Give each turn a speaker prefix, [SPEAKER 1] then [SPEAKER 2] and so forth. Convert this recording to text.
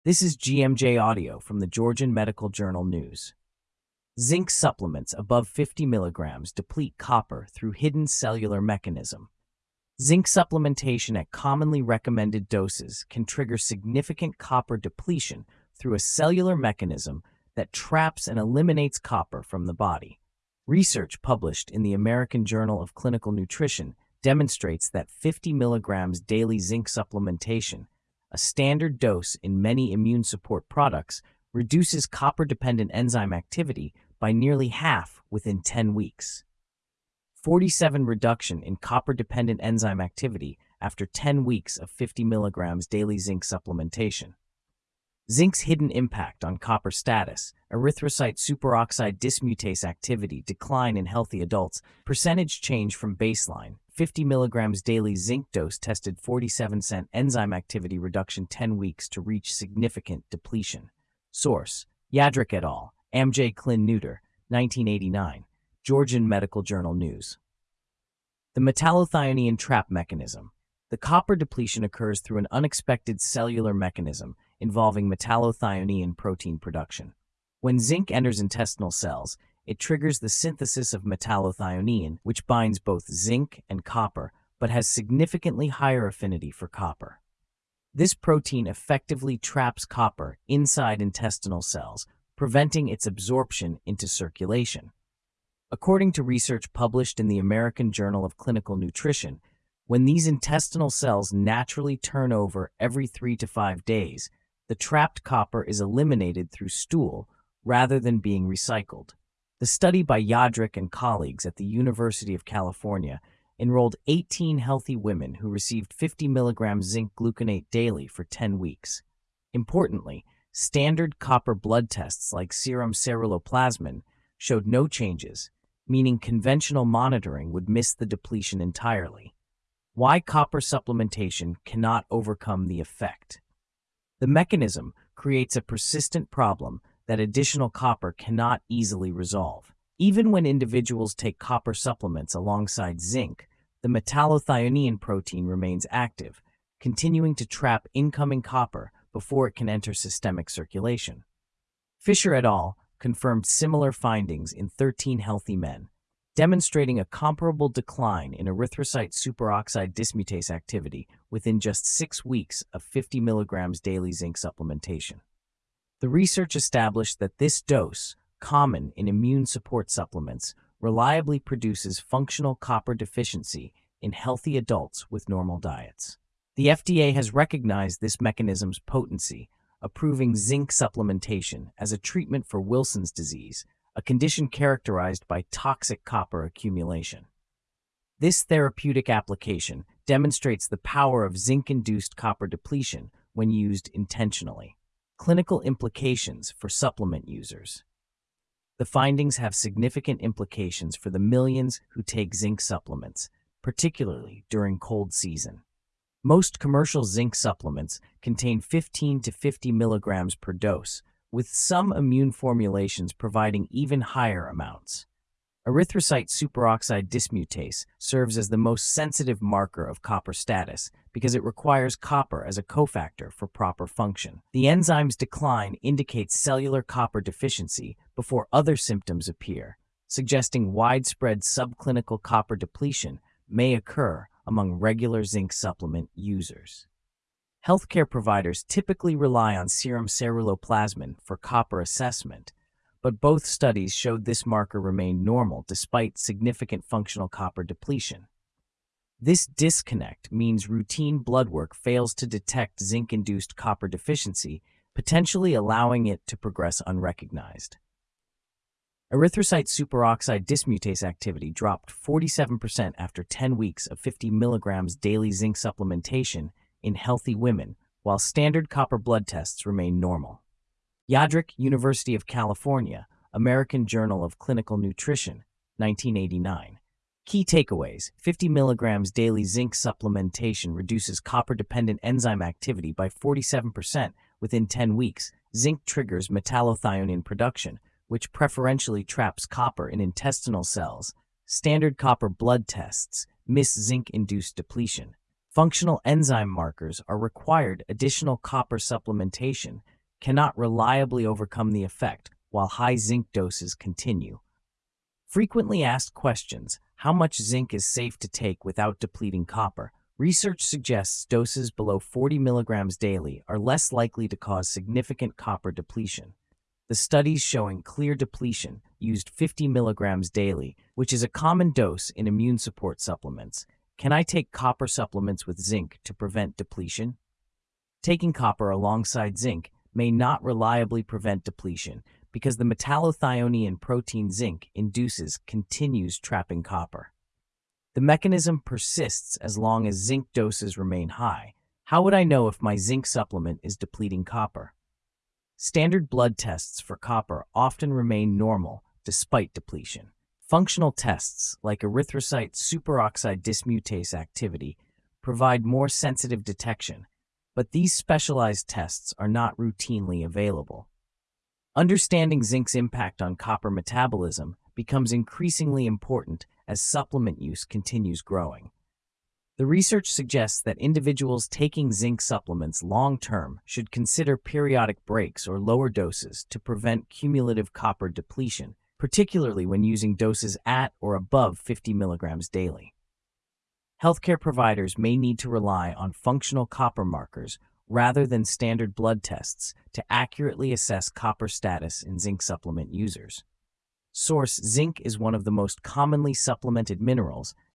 [SPEAKER 1] This is GMJ Audio from the Georgian Medical Journal News. Zinc supplements above 50 milligrams deplete copper through hidden cellular mechanism. Zinc supplementation at commonly recommended doses can trigger significant copper depletion through a cellular mechanism that traps and eliminates copper from the body. Research published in the American Journal of Clinical Nutrition demonstrates that 50 milligrams daily zinc supplementation, a standard dose in many immune support products, reduces copper-dependent enzyme activity by nearly half within 10 weeks. 47% reduction in copper-dependent enzyme activity after 10 weeks of 50 milligrams daily zinc supplementation. Zinc's hidden impact on copper status, erythrocyte superoxide dismutase activity decline in healthy adults, percentage change from baseline, 50 milligrams daily zinc dose tested 47% enzyme activity reduction 10 weeks to reach significant depletion. Source: Yadrick et al., Amj Clin Neuter, 1989, Georgian Medical Journal News. The metallothionein trap mechanism. The copper depletion occurs through an unexpected cellular mechanism involving metallothionein protein production. When zinc enters intestinal cells, it triggers the synthesis of metallothionein, which binds both zinc and copper, but has significantly higher affinity for copper. This protein effectively traps copper inside intestinal cells, preventing its absorption into circulation. According to research published in the American Journal of Clinical Nutrition, when these intestinal cells naturally turn over every 3 to 5 days, the trapped copper is eliminated through stool rather than being recycled. The study by Yadrick and colleagues at the University of California enrolled 18 healthy women who received 50 milligrams zinc gluconate daily for 10 weeks. Importantly, standard copper blood tests like serum ceruloplasmin showed no changes, meaning conventional monitoring would miss the depletion entirely. Why copper supplementation cannot overcome the effect. The mechanism creates a persistent problem that additional copper cannot easily resolve. Even when individuals take copper supplements alongside zinc, the metallothionein protein remains active, continuing to trap incoming copper before it can enter systemic circulation. Fisher et al. Confirmed similar findings in 13 healthy men, demonstrating a comparable decline in erythrocyte superoxide dismutase activity within just 6 weeks of 50 milligrams daily zinc supplementation. The research established that this dose, common in immune support supplements, reliably produces functional copper deficiency in healthy adults with normal diets. The FDA has recognized this mechanism's potency, approving zinc supplementation as a treatment for Wilson's disease, a condition characterized by toxic copper accumulation. This therapeutic application demonstrates the power of zinc-induced copper depletion when used intentionally. Clinical implications for supplement users. The findings have significant implications for the millions who take zinc supplements, particularly during cold season. Most commercial zinc supplements contain 15 to 50 milligrams per dose, with some immune formulations providing even higher amounts. Erythrocyte superoxide dismutase serves as the most sensitive marker of copper status because it requires copper as a cofactor for proper function. The enzyme's decline indicates cellular copper deficiency before other symptoms appear, suggesting widespread subclinical copper depletion may occur among regular zinc supplement users. Healthcare providers typically rely on serum ceruloplasmin for copper assessment, but both studies showed this marker remained normal despite significant functional copper depletion. This disconnect means routine blood work fails to detect zinc-induced copper deficiency, potentially allowing it to progress unrecognized. Erythrocyte superoxide dismutase activity dropped 47% after 10 weeks of 50 milligrams daily zinc supplementation in healthy women, while standard copper blood tests remain normal. Yadrick, University of California, American Journal of Clinical Nutrition, 1989. Key takeaways: 50 milligrams daily zinc supplementation reduces copper-dependent enzyme activity by 47% within 10 weeks. Zinc triggers metallothionein production, which preferentially traps copper in intestinal cells. Standard copper blood tests miss zinc-induced depletion. Functional enzyme markers are required. Additional copper supplementation cannot reliably overcome the effect while high zinc doses continue. Frequently asked questions: how much zinc is safe to take without depleting copper? Research suggests doses below 40 milligrams daily are less likely to cause significant copper depletion. The studies showing clear depletion used 50 milligrams daily, which is a common dose in immune support supplements. Can I take copper supplements with zinc to prevent depletion? Taking copper alongside zinc may not reliably prevent depletion because the metallothionein protein zinc induces continues trapping copper. The mechanism persists as long as zinc doses remain high. How would I know if my zinc supplement is depleting copper? Standard blood tests for copper often remain normal despite depletion. Functional tests like erythrocyte superoxide dismutase activity provide more sensitive detection, but these specialized tests are not routinely available. Understanding zinc's impact on copper metabolism becomes increasingly important as supplement use continues growing. The research suggests that individuals taking zinc supplements long-term should consider periodic breaks or lower doses to prevent cumulative copper depletion, particularly when using doses at or above 50 milligrams daily. Healthcare providers may need to rely on functional copper markers rather than standard blood tests to accurately assess copper status in zinc supplement users. Source: zinc is one of the most commonly supplemented minerals